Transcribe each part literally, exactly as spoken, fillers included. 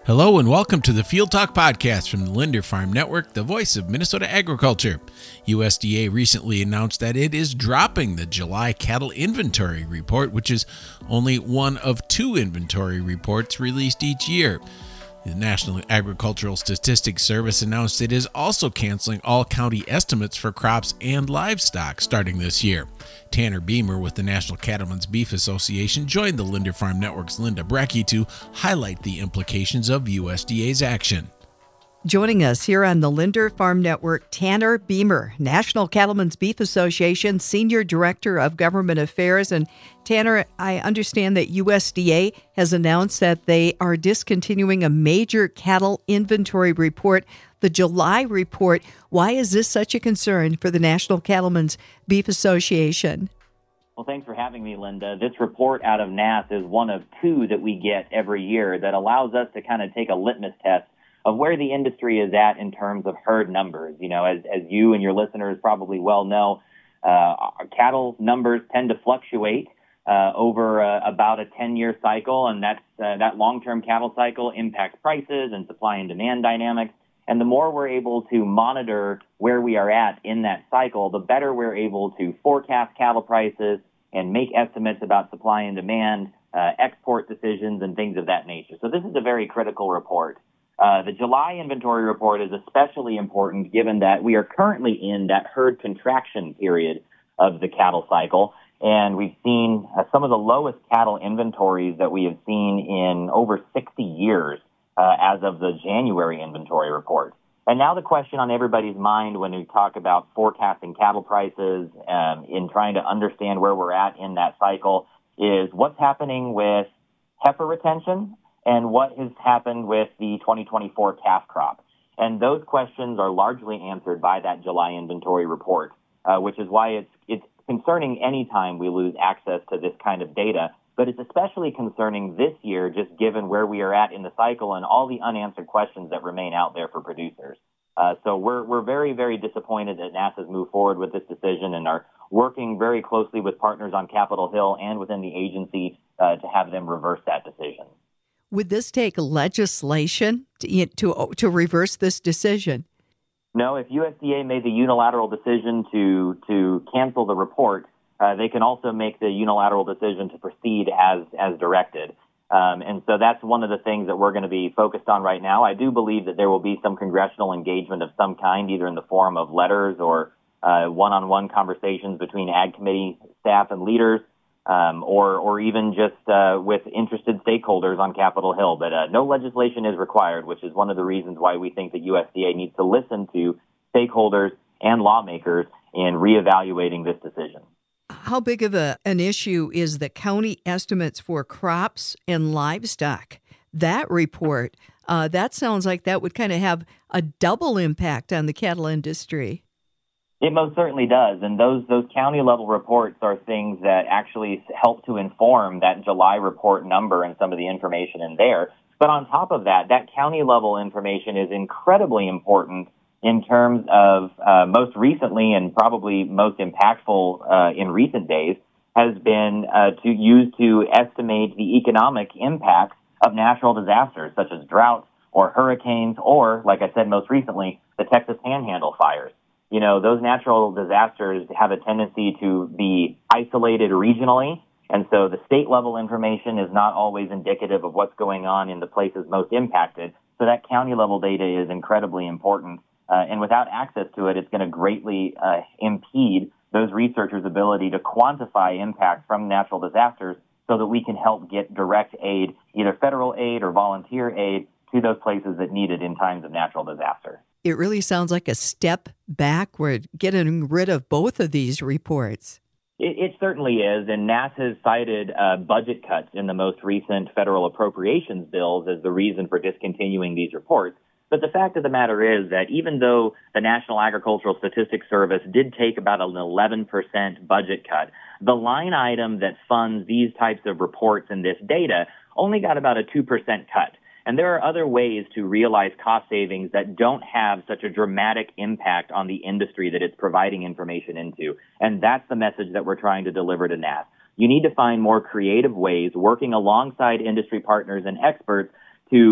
Hello and welcome to the Field Talk Podcast from the Linder Farm Network, the voice of Minnesota agriculture. U S D A recently announced that it is dropping the July cattle inventory report, which is only one of two inventory reports released each year. The National Agricultural Statistics Service announced it is also canceling all county estimates for crops and livestock starting this year. Tanner Beamer with the National Cattlemen's Beef Association joined the Linder Farm Network's Linda Brecky to highlight the implications of U S D A's action. Joining us here on the Linder Farm Network, Tanner Beamer, National Cattlemen's Beef Association Senior Director of Government Affairs. And Tanner, I understand that U S D A has announced that they are discontinuing a major cattle inventory report, the July report. Why is this such a concern for the National Cattlemen's Beef Association? Well, thanks for having me, Linda. This report out of N A S is one of two that we get every year that allows us to kind of take a litmus test of where the industry is at in terms of herd numbers. You know, as, as you and your listeners probably well know, uh, cattle numbers tend to fluctuate uh, over uh, about a ten-year cycle, and that's, uh, that long-term cattle cycle impacts prices and supply and demand dynamics. And the more we're able to monitor where we are at in that cycle, the better we're able to forecast cattle prices and make estimates about supply and demand, uh, export decisions, and things of that nature. So this is a very critical report. Uh, the July inventory report is especially important given that we are currently in that herd contraction period of the cattle cycle, and we've seen uh, some of the lowest cattle inventories that we have seen in over sixty years uh, as of the January inventory report. And now the question on everybody's mind when we talk about forecasting cattle prices um, in trying to understand where we're at in that cycle is what's happening with heifer retention and what has happened with the twenty twenty-four calf crop. And those questions are largely answered by that July inventory report, uh, which is why it's it's concerning any time we lose access to this kind of data. But it's especially concerning this year, just given where we are at in the cycle and all the unanswered questions that remain out there for producers. Uh, so we're we're very, very disappointed that N A S has moved forward with this decision and are working very closely with partners on Capitol Hill and within the agency uh, to have them reverse that decision. Would this take legislation to, to to reverse this decision? No, if U S D A made the unilateral decision to to cancel the report, uh, they can also make the unilateral decision to proceed as as directed. Um, and so that's one of the things that we're going to be focused on right now. I do believe that there will be some congressional engagement of some kind, either in the form of letters or uh, one-on-one conversations between Ag Committee staff and leaders. Um, or, or even just uh, with interested stakeholders on Capitol Hill. But uh, no legislation is required, which is one of the reasons why we think that U S D A needs to listen to stakeholders and lawmakers in reevaluating this decision. How big of a, an issue is the county estimates for crops and livestock? That report, uh, that sounds like that would kind of have a double impact on the cattle industry. It most certainly does, and those those county-level reports are things that actually help to inform that July report number and some of the information in there. But on top of that, that county-level information is incredibly important in terms of uh, most recently and probably most impactful uh, in recent days has been uh, to use to estimate the economic impacts of natural disasters such as droughts or hurricanes or, like I said most recently, the Texas Panhandle fires. You know, those natural disasters have a tendency to be isolated regionally, and so the state-level information is not always indicative of what's going on in the places most impacted. So that county-level data is incredibly important, uh, and without access to it, it's going to greatly uh, impede those researchers' ability to quantify impact from natural disasters so that we can help get direct aid, either federal aid or volunteer aid, to those places that need it in times of natural disaster. It really sounds like a step backward, getting rid of both of these reports. It, it certainly is, and N A S has cited uh, budget cuts in the most recent federal appropriations bills as the reason for discontinuing these reports. But the fact of the matter is that even though the National Agricultural Statistics Service did take about an eleven percent budget cut, the line item that funds these types of reports and this data only got about a two percent cut. And there are other ways to realize cost savings that don't have such a dramatic impact on the industry that it's providing information into. And that's the message that we're trying to deliver to N A S. You need to find more creative ways, working alongside industry partners and experts, to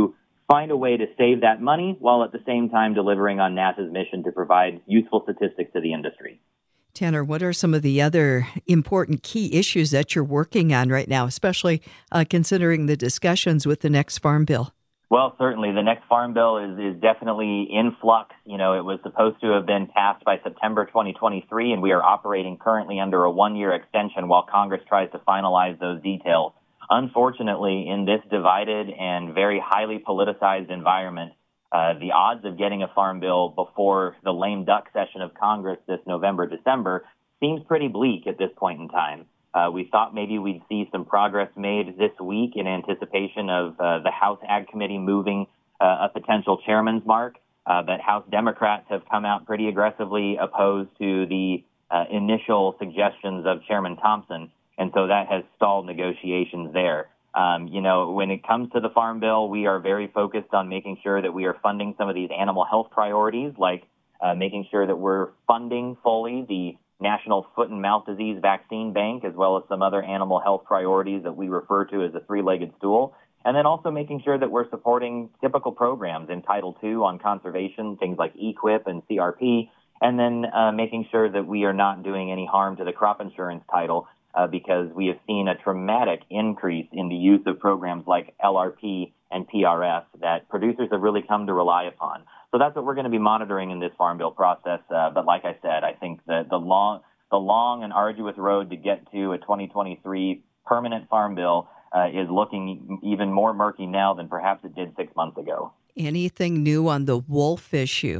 find a way to save that money while at the same time delivering on NASS's mission to provide useful statistics to the industry. Tanner, what are some of the other important key issues that you're working on right now, especially uh, considering the discussions with the next Farm Bill? Well, certainly. The next Farm Bill is, is definitely in flux. You know, it was supposed to have been passed by September twenty twenty-three, and we are operating currently under a one-year extension while Congress tries to finalize those details. Unfortunately, in this divided and very highly politicized environment, uh, the odds of getting a farm bill before the lame duck session of Congress this November, December seems pretty bleak at this point in time. Uh, we thought maybe we'd see some progress made this week in anticipation of uh, the House Ag Committee moving uh, a potential chairman's mark, uh, but House Democrats have come out pretty aggressively opposed to the uh, initial suggestions of Chairman Thompson. And so that has stalled negotiations there. Um, you know, when it comes to the Farm Bill, we are very focused on making sure that we are funding some of these animal health priorities, like uh, making sure that we're funding fully the National Foot and Mouth Disease Vaccine Bank, as well as some other animal health priorities that we refer to as a three-legged stool. And then also making sure that we're supporting typical programs in Title two on conservation, things like E Q I P and C R P, and then uh, making sure that we are not doing any harm to the crop insurance title, Uh, because we have seen a traumatic increase in the use of programs like L R P and P R S that producers have really come to rely upon. So that's what we're going to be monitoring in this Farm Bill process. Uh, but like I said, I think that the long, the long and arduous road to get to a twenty twenty-three permanent Farm Bill uh, is looking even more murky now than perhaps it did six months ago. Anything new on the wolf issue?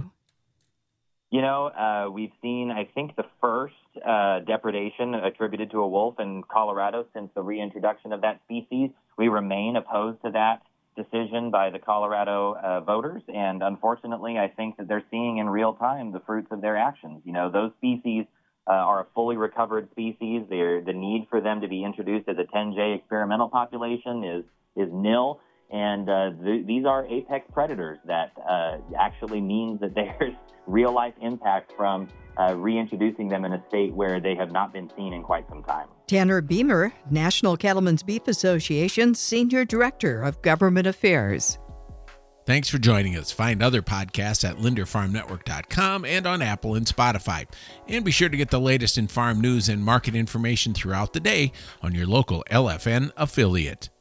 You know, uh, we've seen, I think, the first uh, depredation attributed to a wolf in Colorado since the reintroduction of that species. We remain opposed to that decision by the Colorado uh, voters, and unfortunately, I think that they're seeing in real time the fruits of their actions. You know, those species uh, are a fully recovered species. They're, the need for them to be introduced as a ten J experimental population is is nil. And uh, th- these are apex predators that uh, actually means that there's real-life impact from uh, reintroducing them in a state where they have not been seen in quite some time. Tanner Beamer, National Cattlemen's Beef Association Senior Director of Government Affairs. Thanks for joining us. Find other podcasts at linder farm network dot com and on Apple and Spotify. And be sure to get the latest in farm news and market information throughout the day on your local L F N affiliate.